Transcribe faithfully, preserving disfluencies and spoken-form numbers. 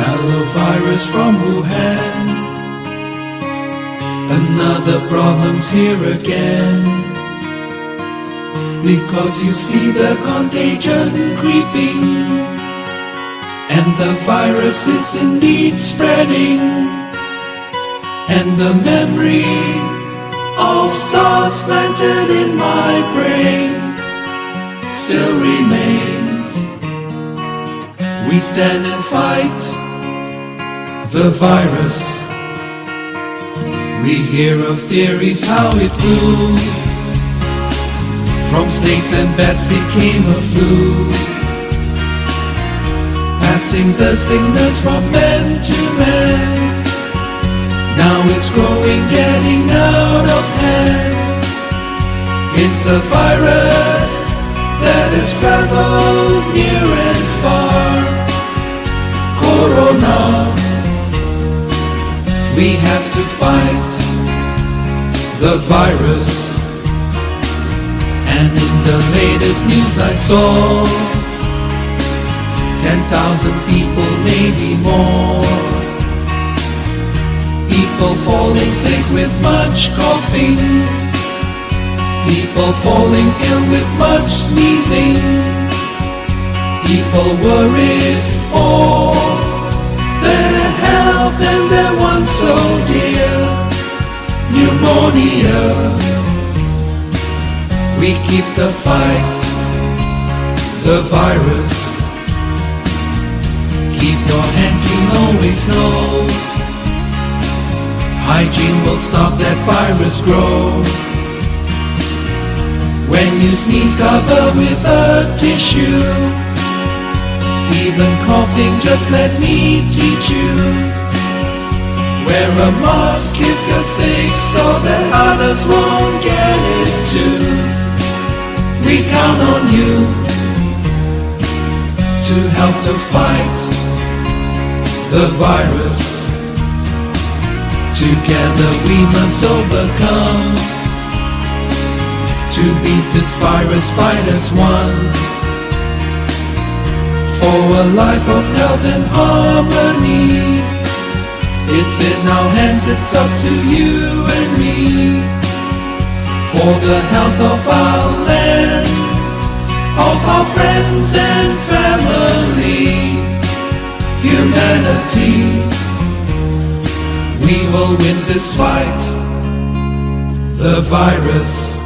Hello virus from Wuhan. Another problem's here again. Because you see the contagion creeping, and the virus is indeed spreading, and the memory of SARS planted in my brain still remains. We stand and fight the virus. We hear of theories how it grew, from snakes and bats became a flu, passing the sickness from man to man. Now it's growing, getting out of hand. It's a virus that has traveled near and far. Corona, we have to fight the virus. And in the latest news I saw ten thousand people, maybe more. People falling sick with much coughing, people falling ill with much sneezing, people worried for their health and their one so dear, pneumonia. We keep the fight, the virus. Keep your hands clean, always know hygiene will stop that virus grow. When you sneeze, cover with a tissue. Even coughing, just let me teach you. Wear a mask if you're sick, so that others won't get it too. We count on you to help to fight the virus. Together we must overcome. To beat this virus, fight as one. For a life of health and harmony. It's in our hands, it's up to you and me. For the health of our land, of our friends and family, humanity, we will win this fight, the virus.